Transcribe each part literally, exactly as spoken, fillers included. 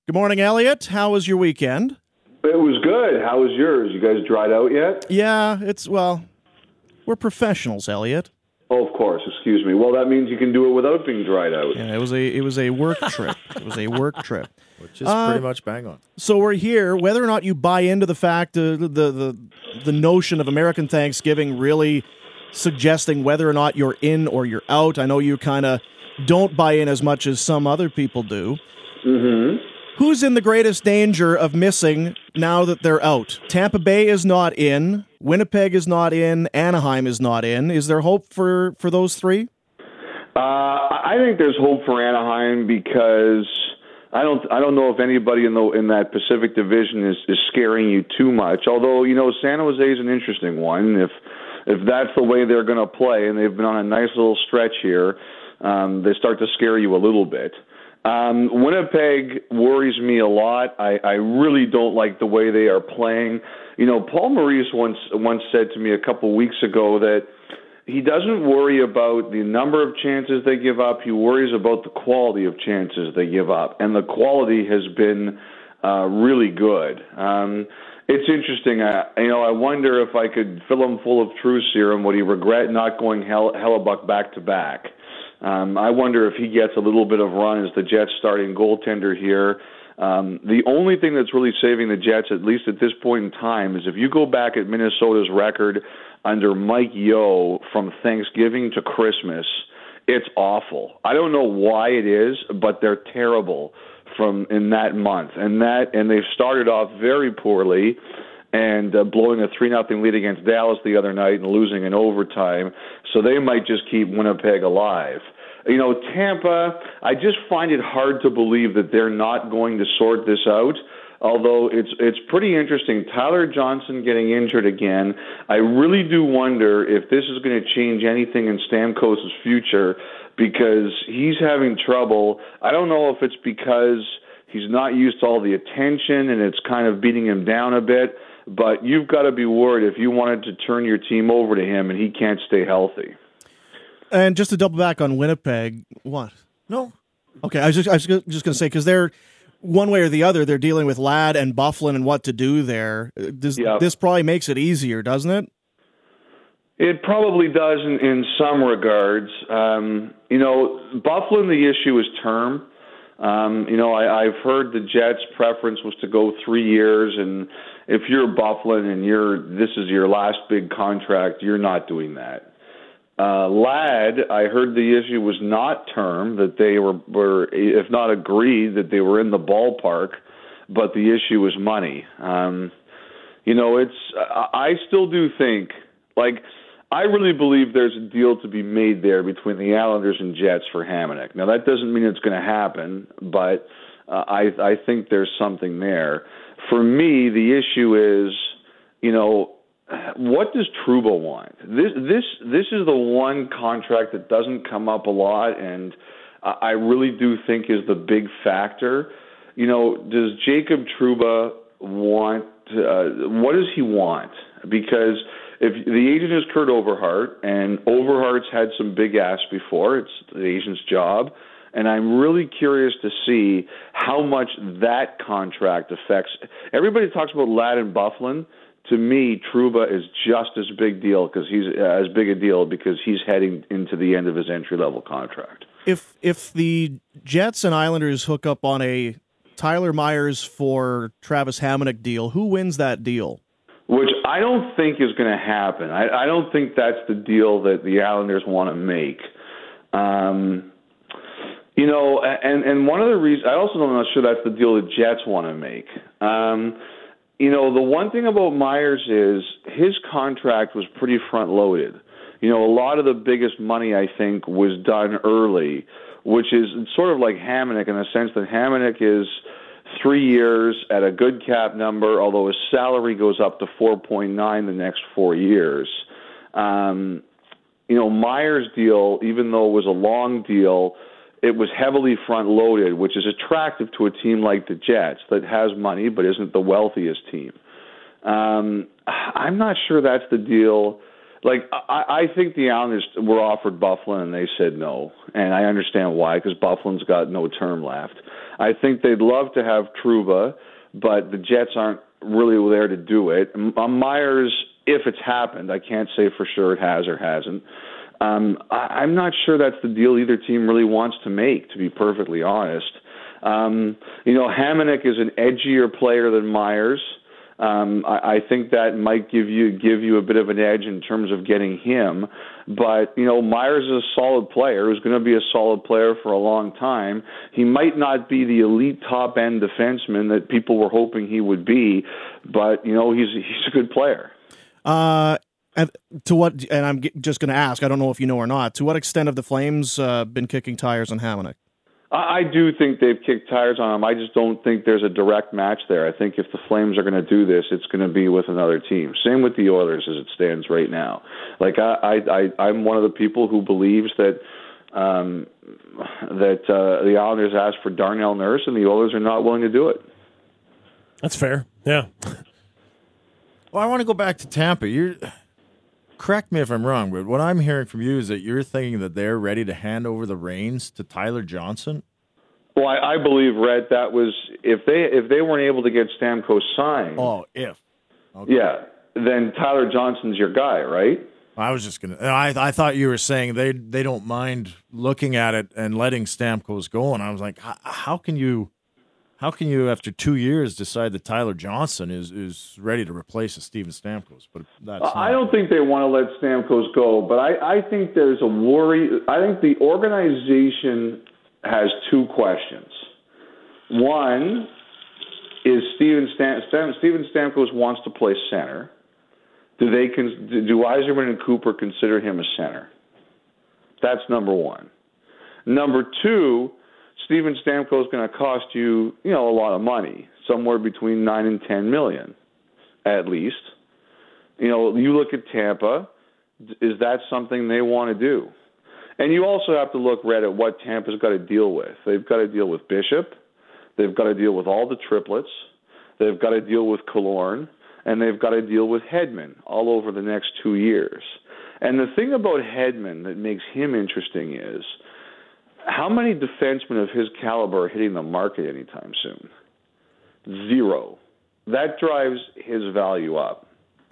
Good morning, Elliot. How was your weekend? It was good. How was yours? You guys dried out yet? Yeah, it's, well, we're professionals, Elliot. Oh, of course. Excuse me. Well, that means you can do it without being dried out. Yeah, it was a it was a work trip. It was a work trip. Which is uh, pretty much bang on. So we're here. Whether or not you buy into the fact, uh, the, the the notion of American Thanksgiving really suggesting whether or not you're in or you're out. I know you kind of don't buy in as much as some other people do. Mm-hmm. Who's in the greatest danger of missing now that they're out? Tampa Bay is not in. Winnipeg is not in. Anaheim is not in. Is there hope for, for those three? Uh, I think there's hope for Anaheim because I don't I don't know if anybody in the in that Pacific Division is, is scaring you too much. Although, you know, San Jose is an interesting one. If if that's the way they're going to play, and they've been on a nice little stretch here, um, they start to scare you a little bit. Um, Winnipeg worries me a lot. I, I really don't like the way they are playing. You know, Paul Maurice once once said to me a couple weeks ago that he doesn't worry about the number of chances they give up. He worries about the quality of chances they give up, and the quality has been uh, really good. Um, it's interesting. I, you know, I wonder if I could fill him full of truth serum. Would he regret not going Hell, Hellebuck back to back? Um, I wonder if he gets a little bit of run as the Jets starting goaltender here. Um, the only thing that's really saving the Jets, at least at this point in time, is if you go back at Minnesota's record under Mike Yeo from Thanksgiving to Christmas, it's awful. I don't know why it is, but they're terrible from in that month. And that and they've started off very poorly and uh, blowing a three nothing lead against Dallas the other night and losing in overtime. So they might just keep Winnipeg alive. You know, Tampa, I just find it hard to believe that they're not going to sort this out, although it's it's pretty interesting. Tyler Johnson getting injured again. I really do wonder if this is going to change anything in Stamkos' future because he's having trouble. I don't know if it's because he's not used to all the attention and it's kind of beating him down a bit, but you've got to be worried if you wanted to turn your team over to him and he can't stay healthy. And just to double back on Winnipeg, what? No. Okay, I was just, I was just going to say, because they're, one way or the other, they're dealing with Ladd and Byfuglien and what to do there. Does, yep. This probably makes it easier, doesn't it? It probably does in, in some regards. Um, you know, Byfuglien, the issue is term. Um, you know, I, I've heard the Jets' preference was to go three years, and if you're Byfuglien and you're this is your last big contract, you're not doing that. Uh, Ladd, I heard the issue was not term, that they were, were, if not agreed, that they were in the ballpark, but the issue was money. Um, you know, it's, I still do think, like, I really believe there's a deal to be made there between the Islanders and Jets for Hamonic. Now, that doesn't mean it's going to happen, but uh, I, I think there's something there. For me, the issue is, you know, what does Trouba want? This this this is the one contract that doesn't come up a lot, and I really do think is the big factor. You know, does Jacob Trouba want? Uh, what does he want? Because if the agent is Kurt Overhart, and Overhart's had some big asks before, it's the agent's job, and I'm really curious to see how much that contract affects. Everybody talks about Ladd and Byfuglien. To me, Trouba is just as big deal because he's uh, as big a deal because he's heading into the end of his entry level contract. If if the Jets and Islanders hook up on a Tyler Myers for Travis Hamonic deal, who wins that deal? Which I don't think is going to happen. I, I don't think that's the deal that the Islanders want to make. Um, you know, and and one of the reasons I also am not sure that's the deal the Jets want to make. Um, You know, the one thing about Myers is his contract was pretty front-loaded. You know, a lot of the biggest money, I think, was done early, which is sort of like Hamonic in the sense that Hamonic is three years at a good cap number, although his salary goes up to four point nine the next four years. Um, you know, Myers' deal, even though it was a long deal, it was heavily front-loaded, which is attractive to a team like the Jets that has money but isn't the wealthiest team. Um, I'm not sure that's the deal. like I, I think the Islanders were offered Byfuglien and they said no, and I understand why, because Byfuglien's got no term left. I think they'd love to have Trouba, but the Jets aren't really there to do it. Myers, if it's happened, I can't say for sure it has or hasn't. Um, I, I'm not sure that's the deal either team really wants to make, to be perfectly honest. Um, you know, Hamonic is an edgier player than Myers. Um, I, I think that might give you give you a bit of an edge in terms of getting him. But, you know, Myers is a solid player who's going to be a solid player for a long time. He might not be the elite top-end defenseman that people were hoping he would be, but, you know, he's, he's a good player. Uh, and to what, and I'm just going to ask, I don't know if you know or not, to what extent have the Flames uh, been kicking tires on Hamonic? I do think they've kicked tires on him. I just don't think there's a direct match there. I think if the Flames are going to do this, it's going to be with another team. Same with the Oilers as it stands right now. Like I, I, I'm one of the people who believes that um, that uh, the Islanders asked for Darnell Nurse and the Oilers are not willing to do it. That's fair. Yeah. Well, I want to go back to Tampa. You're correct me if I'm wrong, but what I'm hearing from you is that you're thinking that they're ready to hand over the reins to Tyler Johnson? Well, I, I believe, Red, that was if they if they weren't able to get Stamkos signed. Oh, if. Okay. Yeah, then Tyler Johnson's your guy, right? I was just gonna. I I thought you were saying they they don't mind looking at it and letting Stamkos go, and I was like, how, how can you? How can you, after two years, decide that Tyler Johnson is, is ready to replace a Steven Stamkos? But that's not. I don't think they want to let Stamkos go, but I, I think there's a worry. I think the organization has two questions. One is Steven, Stam, Stam, Steven Stamkos wants to play center. Do they do Yzerman and Cooper consider him a center? That's number one. Number two, Steven Stamkos is going to cost you, you know, a lot of money, somewhere between nine and ten million, at least. You know, you look at Tampa. Is that something they want to do? And you also have to look, Red, at what Tampa's got to deal with. They've got to deal with Bishop. They've got to deal with all the triplets. They've got to deal with Killorn, and they've got to deal with Hedman all over the next two years. And the thing about Hedman that makes him interesting is, how many defensemen of his caliber are hitting the market anytime soon? Zero. That drives his value up.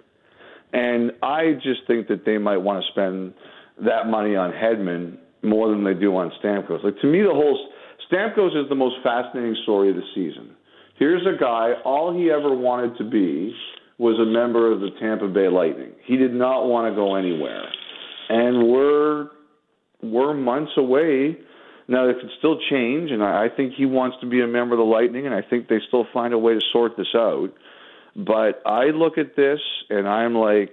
And I just think that they might want to spend that money on Hedman more than they do on Stamkos. Like, to me, the whole Stamkos is the most fascinating story of the season. Here's a guy, all he ever wanted to be was a member of the Tampa Bay Lightning. He did not want to go anywhere. And we're we're months away. Now, it could still change, and I think he wants to be a member of the Lightning, and I think they still find a way to sort this out. But I look at this, and I'm like,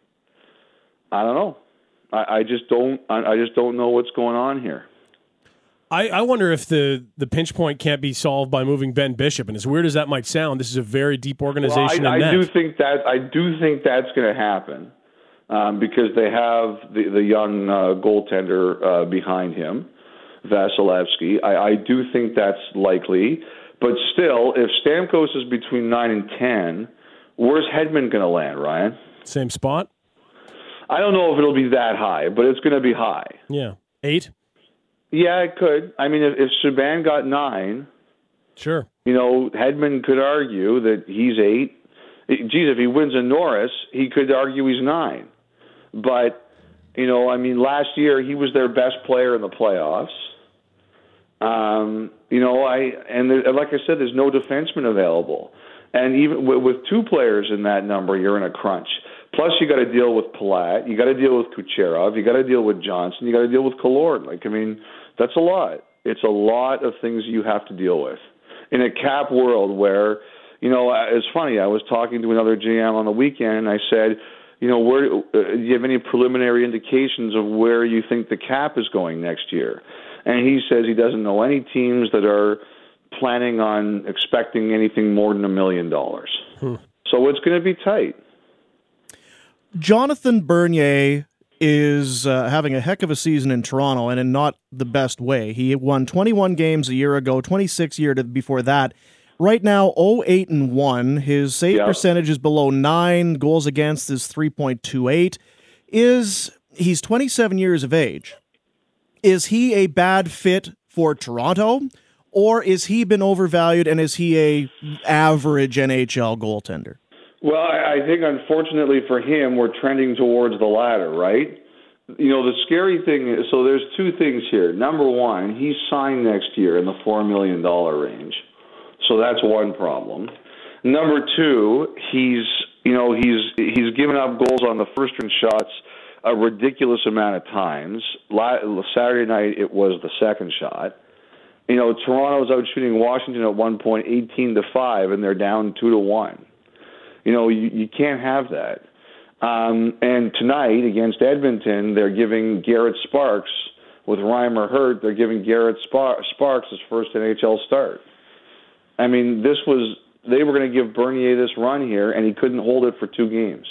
I don't know. I, I just don't. I, I just don't know what's going on here. I, I wonder if the, the pinch point can't be solved by moving Ben Bishop. And as weird as that might sound, this is a very deep organization. Well, I, in I net. do think that. I do think that's going to happen um, because they have the the young uh, goaltender uh, behind him. Vasilevsky. I, I do think that's likely. But still, if Stamkos is between nine and ten, where's Hedman going to land, Ryan? Same spot? I don't know if it'll be that high, but it's going to be high. Yeah. Eight? Yeah, it could. I mean, if, if Subban got nine, sure. You know, Hedman could argue that he's eight. Geez, if he wins a Norris, he could argue he's nine. But, you know, I mean, last year he was their best player in the playoffs. Um, you know, I and, there, and like I said, there's no defenseman available, and even with, with two players in that number, you're in a crunch. Plus, you got to deal with Palat, you got to deal with Kucherov, you got to deal with Johnson, you got to deal with Killorn. Like, I mean, that's a lot. It's a lot of things you have to deal with in a cap world where, you know, it's funny. I was talking to another G M on the weekend, and I said, you know, where uh, do you have any preliminary indications of where you think the cap is going next year? And he says he doesn't know any teams that are planning on expecting anything more than a million dollars. Hmm. So it's going to be tight. Jonathan Bernier is uh, having a heck of a season in Toronto, and in not the best way. He won twenty-one games a year ago, twenty-six year to, before that. Right now, oh eight and one. His save yep. percentage is below nine. Goals against is three point two eight. Is he's twenty-seven years of age? Is he a bad fit for Toronto, or is he been overvalued and is he a average N H L goaltender? Well, I, I think unfortunately for him, we're trending towards the latter, right? You know, the scary thing is, so there's two things here. Number one, he's signed next year in the four million dollars range. So that's one problem. Number two, he's, you know, he's he's given up goals on the first string shots a ridiculous amount of times. Saturday night, it was the second shot. You know, Toronto was out shooting Washington at one point eighteen to five, and they're down two to one. You know, you, you can't have that. Um, and tonight against Edmonton, they're giving Garrett Sparks, with Reimer hurt, they're giving Garrett Spar- Sparks his first N H L start. I mean, this was, they were going to give Bernier this run here, and he couldn't hold it for two games.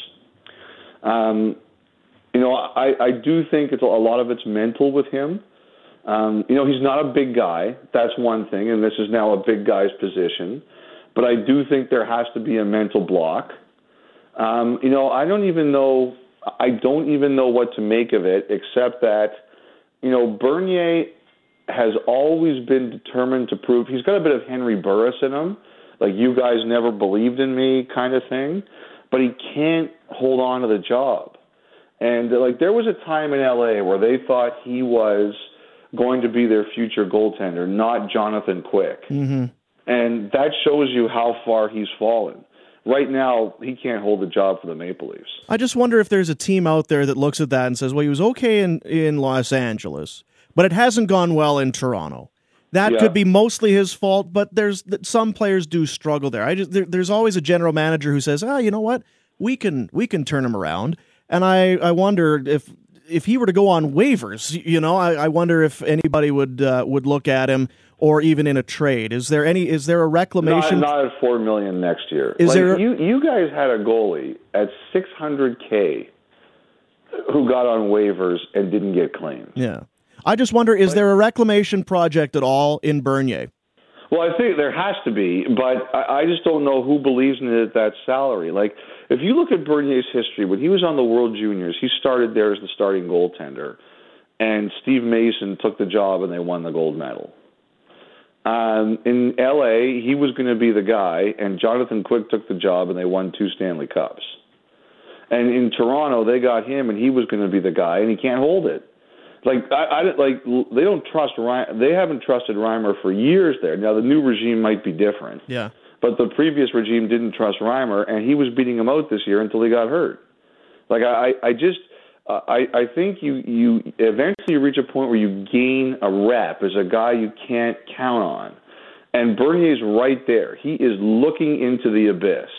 Um, you know, I, I do think it's a, a lot of it's mental with him. Um, you know, he's not a big guy. That's one thing, and this is now a big guy's position. But I do think there has to be a mental block. Um, you know, I don't even know. I don't even know what to make of it, except that, you know, Bernier has always been determined to prove he's got a bit of Henry Burris in him, like you guys never believed in me kind of thing. But he can't hold on to the job. And like there was a time in L A where they thought he was going to be their future goaltender, not Jonathan Quick. Mm-hmm. And that shows you how far he's fallen. Right now, he can't hold the job for the Maple Leafs. I just wonder if there's a team out there that looks at that and says, well, he was okay in, in Los Angeles, but it hasn't gone well in Toronto. That Yeah. could be mostly his fault, but there's some players do struggle there. I just there, there's always a general manager who says, "Ah, oh, you know what? We can we can turn him around." And I, I wonder if if he were to go on waivers, you know, I, I wonder if anybody would uh, would look at him, or even in a trade. Is there any? Is there a reclamation? Not, not at four million next year. Is like, there? You you guys had a goalie at six hundred K who got on waivers and didn't get claimed. Yeah. I just wonder, is there a reclamation project at all in Bernier? Well, I think there has to be, but I, I just don't know who believes in it at that salary. Like, if you look at Bernier's history, when he was on the World Juniors, he started there as the starting goaltender, and Steve Mason took the job and they won the gold medal. Um, in L A, he was going to be the guy, and Jonathan Quick took the job and they won two Stanley Cups. And in Toronto, they got him and he was going to be the guy, and he can't hold it. Like I, I like they don't trust Ryan. They haven't trusted Reimer for years there. Now the new regime might be different. Yeah. But the previous regime didn't trust Reimer, and he was beating him out this year until he got hurt. Like I, I just, uh, I, I think you, you eventually reach a point where you gain a rep as a guy you can't count on, and Bernier's right there. He is looking into the abyss,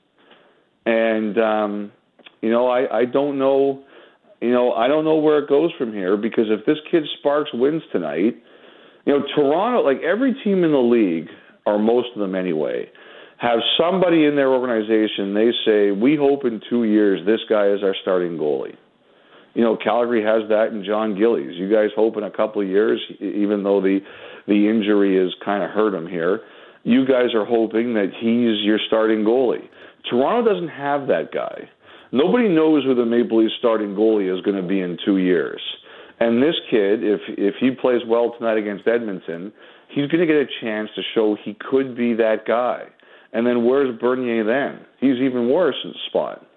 and um, you know I, I don't know. You know, I don't know where it goes from here, because if this kid Sparks wins tonight, you know, Toronto, like every team in the league, or most of them anyway, have somebody in their organization, they say, we hope in two years this guy is our starting goalie. You know, Calgary has that in John Gillies. You guys hope in a couple of years, even though the, the injury has kind of hurt him here, you guys are hoping that he's your starting goalie. Toronto doesn't have that guy. Nobody knows who the Maple Leafs starting goalie is going to be in two years. And this kid, if if he plays well tonight against Edmonton, he's going to get a chance to show he could be that guy. And then where's Bernier then? He's even worse in the spot.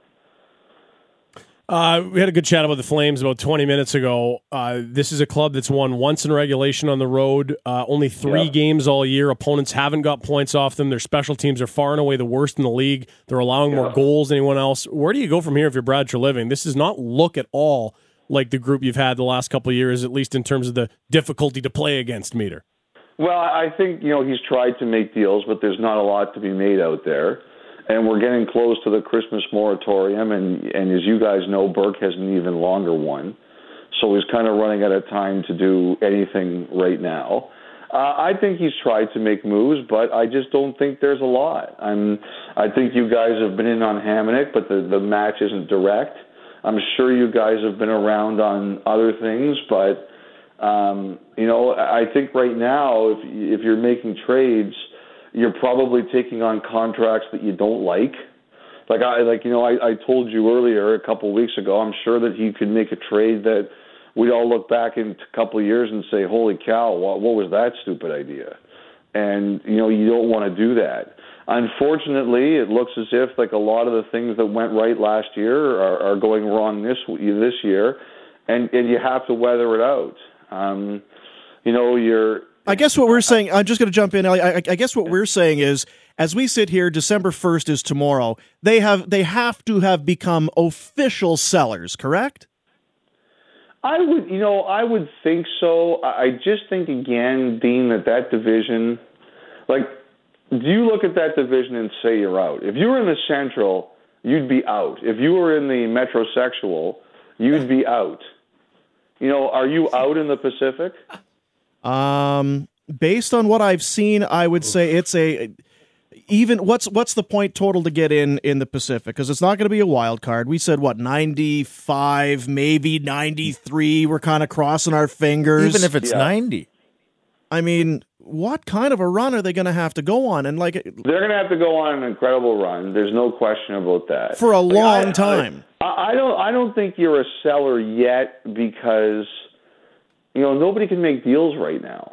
Uh, we had a good chat about the Flames about twenty minutes ago. Uh, this is a club that's won once in regulation on the road, uh, only three yeah. games all year. Opponents haven't got points off them. Their special teams are far and away the worst in the league. They're allowing yeah. more goals than anyone else. Where do you go from here if you're Brad Treliving? This does not look at all like the group you've had the last couple of years, at least in terms of the difficulty to play against, Meter. Well, I think, you know, he's tried to make deals, but there's not a lot to be made out there. And we're getting close to the Christmas moratorium, and, and as you guys know, Burke has an even longer one. So he's kind of running out of time to do anything right now. Uh, I think he's tried to make moves, but I just don't think there's a lot. I'm, I think you guys have been in on Hamonic, but the, the match isn't direct. I'm sure you guys have been around on other things, but, um, you know, I think right now, if if you're making trades, you're probably taking on contracts that you don't like. Like I like you know I, I told you earlier a couple of weeks ago, I'm sure that he could make a trade that we'd all look back in a couple of years and say, "Holy cow, what, what was that stupid idea?" And you know you don't want to do that. Unfortunately, it looks as if like a lot of the things that went right last year are, are going wrong this this year, and and you have to weather it out. Um, you know you're. I guess what we're saying, I'm just going to jump in, Ellie. I, I guess what we're saying is, as we sit here, December first is tomorrow. They have they have to have become official sellers, correct? I would, you know, I would think so. I just think again, Dean, that that division, like, do you look at that division and say you're out? If you were in the Central, you'd be out. If you were in the Metrosexual, you'd be out. You know, are you out in the Pacific? Um, based on what I've seen, I would say it's a even. What's what's the point total to get in in the Pacific? Because it's not going to be a wild card. We said what ninety-five, maybe ninety-three. We're kind of crossing our fingers. Even if it's Yeah. ninety. I mean, what kind of a run are they going to have to go on? And like They're going to have to go on an incredible run. There's no question about that. for a Like, long I- time. I, I don't. I don't think you're a seller yet because you know nobody can make deals right now.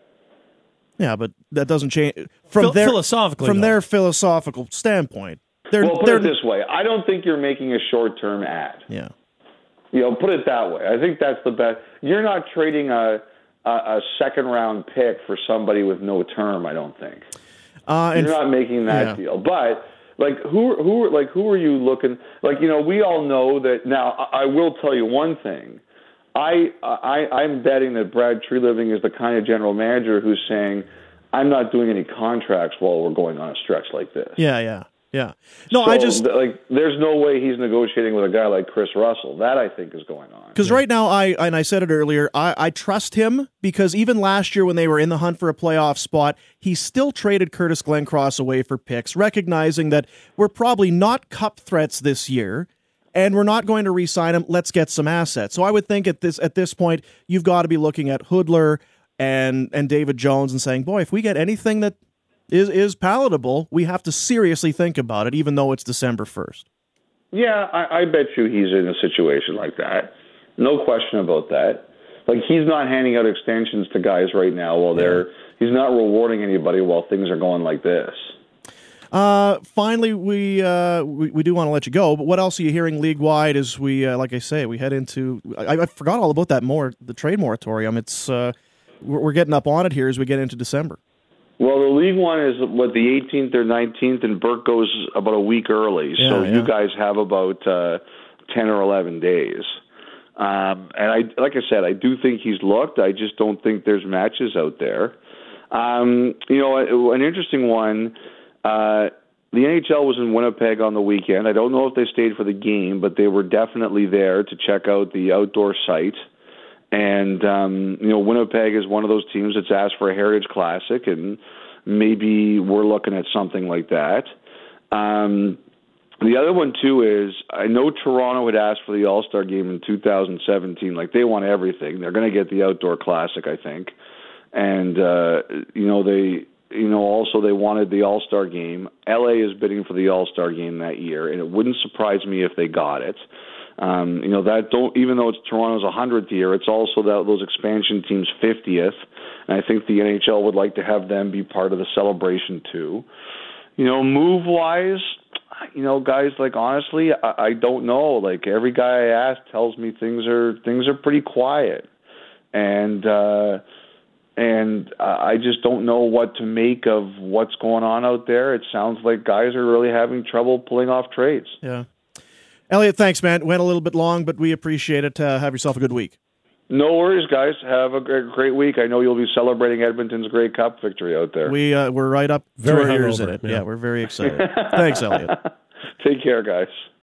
Yeah, but that doesn't change from Phil- their philosophically, from though. their philosophical standpoint. They're Well, put they're it this way: I don't think you're making a short-term ad. yeah. You know, put it that way. I think that's the best. You're not trading a a, a second-round pick for somebody with no term. I don't think Uh, and you're not making that yeah. deal. But like, who who like who are you looking? Like, you know, we all know that. Now, I, I will tell you one thing. I, I, I'm betting that Brad Treliving is the kind of general manager who's saying, I'm not doing any contracts while we're going on a stretch like this. yeah, yeah, yeah. No, So, I just like, there's no way he's negotiating with a guy like Chris Russell. That, I think, is going on. because right now, I and I said it earlier, I, I trust him because even last year when they were in the hunt for a playoff spot, he still traded Curtis Glencross away for picks, recognizing that we're probably not cup threats this year. And we're not going to re-sign him. Let's get some assets. So I would think at this at this point, you've got to be looking at Hoodler and and David Jones and saying, boy, if we get anything that is is palatable, we have to seriously think about it, even though it's December first. Yeah, I, I bet you he's in a situation like that. No question about that. Like, he's not handing out extensions to guys right now while they're he's not rewarding anybody while things are going like this. Uh, finally, we, uh, we we do want to let you go, but what else are you hearing league-wide as we, uh, like I say, we head into, I, I forgot all about that more, the trade moratorium. It's, uh, we're, we're getting up on it here as we get into December. Well, the league one is what the eighteenth or nineteenth, and Burke goes about a week early. Yeah, so yeah. you guys have about uh, ten or eleven days. Um, and I, like I said, I do think he's looked. I just don't think there's matches out there. Um, you know, an interesting one. Uh, the N H L was in Winnipeg on the weekend. I don't know if they stayed for the game, but they were definitely there to check out the outdoor site. And, um, you know, Winnipeg is one of those teams that's asked for a Heritage Classic, and maybe we're looking at something like that. Um, the other one, too, is I know Toronto had asked for the All-Star game in two thousand seventeen. Like, they want everything. They're going to get the outdoor classic, I think. And, uh, you know, they... You know, also they wanted the All-Star game. L A is bidding for the All-Star game that year, and it wouldn't surprise me if they got it. Um, you know, that don't even though it's Toronto's one hundredth year, it's also that those expansion teams' fiftieth, and I think the N H L would like to have them be part of the celebration too. You know, move-wise, you know, guys, like honestly, I, I don't know. Like every guy I ask tells me things are things are pretty quiet, and. uh And uh, I just don't know what to make of what's going on out there. It sounds like guys are really having trouble pulling off trades. Yeah. Elliot, thanks, man. Went a little bit long, but we appreciate it. Uh, have yourself a good week. No worries, guys. Have a great, great week. I know you'll be celebrating Edmonton's Grey Cup victory out there. We, uh, we're right up Very to our ears hungover, in it. yeah. Yeah, we're very excited. Thanks, Elliot. Take care, guys.